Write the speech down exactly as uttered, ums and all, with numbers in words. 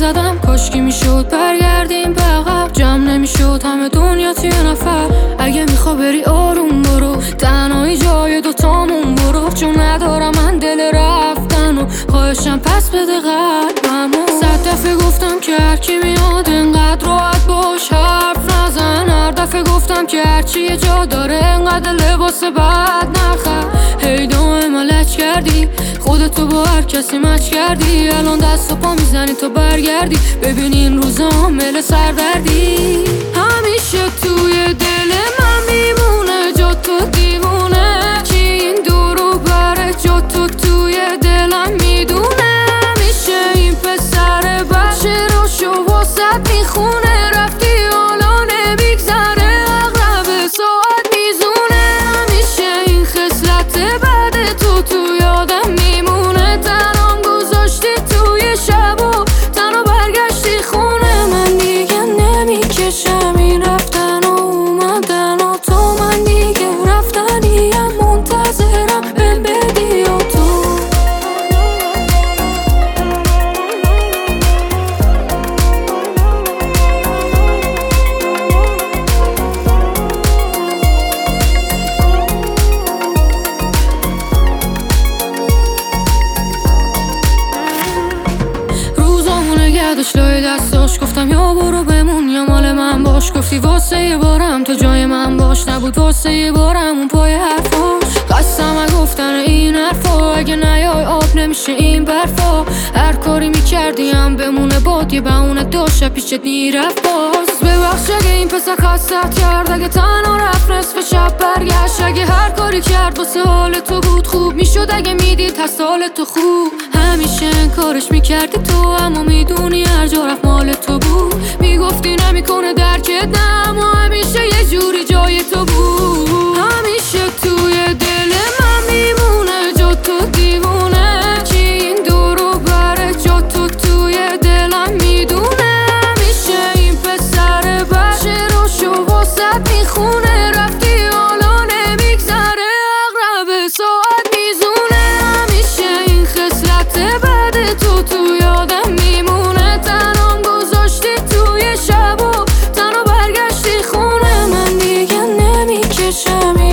زدم کاشکی میشد برگردیم به عقب، جمع نمیشد همه دنیا توی نفر. اگه میخوا بری آروم برو، تنهایی جای دوتامون برو، چون ندارم من دل رفتن و خواهشم پس بده قلبمو. صد دفعه گفتم که هرکی میاد انقدر راحت باش حرف نزن، هر دفعه گفتم که هرچی یه جا داره انقدر لباس بد نخر. هی دائم لج کردی خودتو با هر کسی مچ کردی، الان دست و پا میزنی تو برگردی، ببین این روزا عامل سردردی. همیشه توی دل من میمونه جا تو دیوونه، کی این دورو بره جا تو توی دلم میدونه. همیشه این پسر بچه رو شو واسد میخونه، رفتی حالا نمیگذره اغلب ساعت میزونه. همیشه این خصلت بد تو تو یادم میمونه، تنام گذاشتی توی شب و تنها برگشتی خونه. من دیگه نمیکشم این رفتن و اومدن و تو، من دیگه رفتنیم منتظرم به بدی و تو. داشت لای دستاش گفتم یا برو بمون یا مال من باش، گفتی واسه یه بارم تو جای من باش، نبود واسه یه بارم اون پای حرفاش. قسم گفتن این حرفا اگه نیای آب نمیشه این برفا، هر کاری میکردیم بمونه باد یه بهونه داشت پیشت میرفت باز. ببخش اگه این پسر خستت کرد، اگه تنها رفت نصف شب برگشت، اگه هر کاری کرد واسه حال تو بود خوب میشد اگه میدید هست حال تو خوب. همیشه کارش میکردی تو اما میدونی هر جا رفت مال تو بود، میگفتی نمیکنه درکت نه اما همیشه یه جوری جای تو بود. همیشه توی دل من میمونه جا تو دیوونه، کی این دورو بره جا تو توی دلم میدونه. همیشه این پسر بچه رو شو واسد میخونه، رفتی حالا نمیگذره اغلب ساعت میزونه. همیشه این خصلت بد تو تو یادم میمونه، تنام گذاشتی توی شب و تنها برگشتی خونه. من دیگه نمیکشم